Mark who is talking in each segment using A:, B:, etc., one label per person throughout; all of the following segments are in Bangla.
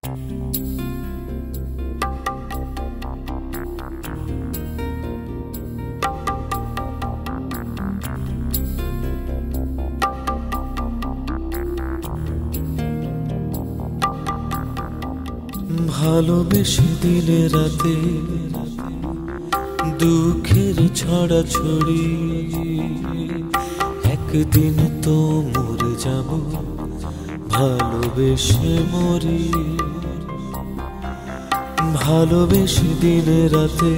A: ভালোবেসে দিলে রাতে দুঃখের ছড়াছড়ি, একদিন তো মরে যাব ভালোবেসে মরি। ভালোবেসে দিলে রাতে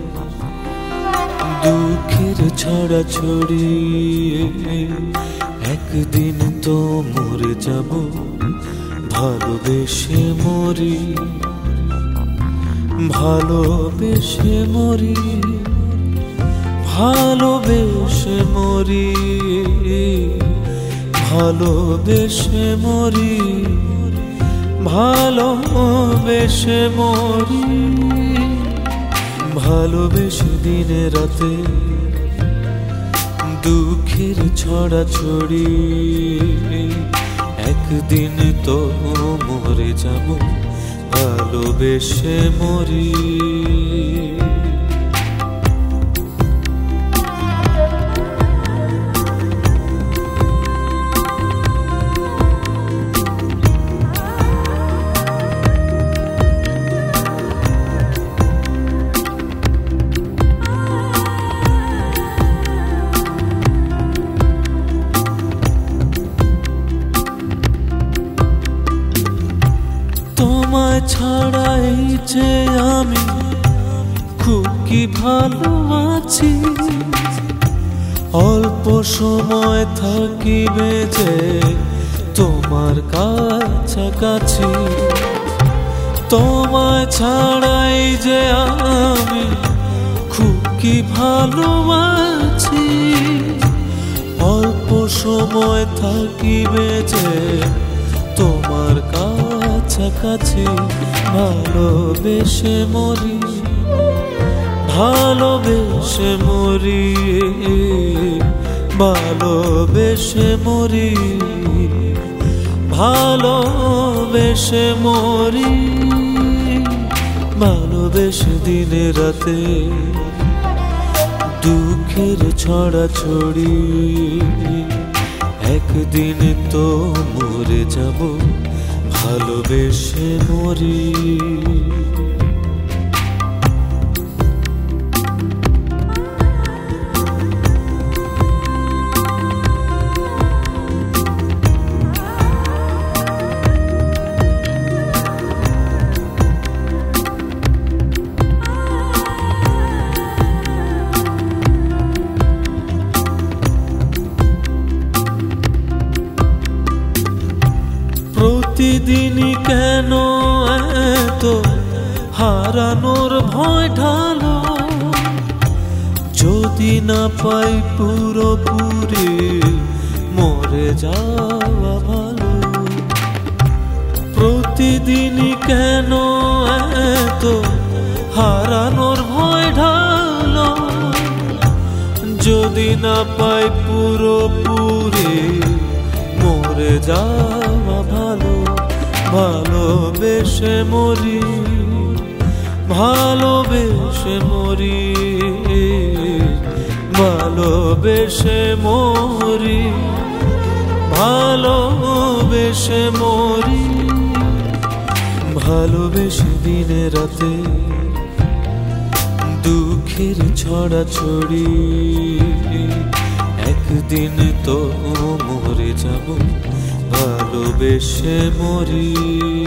A: দুঃখের ছড়াছড়ি, একদিন তো মরে যাব ভালোবেসে মরি। ভালোবেসে মরি, ভালোবেসে মরি, ভালোবেসে মরি, ভালোবেসে মরি। ভালোবেসে দিনে রাতে দুঃখের ছড়াছড়ি, একদিন তো মরে যাব ভালোবেসে মরি। তোমায় ছাড়াই যে আমি খুব কি ভালো আছি, অল্প সময় থাকিবে যে তোমার কাছাকাছি। তোমায় ছাড়াই যে আমি খুব কি ভালো আছি, অল্প সময় থাকিবে যে তোমার কাছাকাছি। ভালোবেসে মরি, ভালোবেসে মরি, ভালোবেসে মরি, ভালোবেসে মরি। ভালোবেসে দিনে রাতে দুঃখের ছড়াছড়ি, একদিন তো মরে যাব ভালোবেসে মরি। প্রতিদিনই কেন এত হারানোর ভয় ঢালো, যদি না পাই পুরোপুরি মরে যাওয়া ভালো। প্রতিদিনই কেন এত হারানোর ভয় ঢালো, যদি না পাই পুরোপুরি মরে যাওয়া ভালো। ভালোবেসে মরি, ভালোবেসে মরি, ভালোবেসে মরি, ভালোবেসে মরি। ভালোবেসে দিনে রাতে দুঃখের ছড়াছড়ি, একদিন তো মরে যাব ভালোবেসে মরি।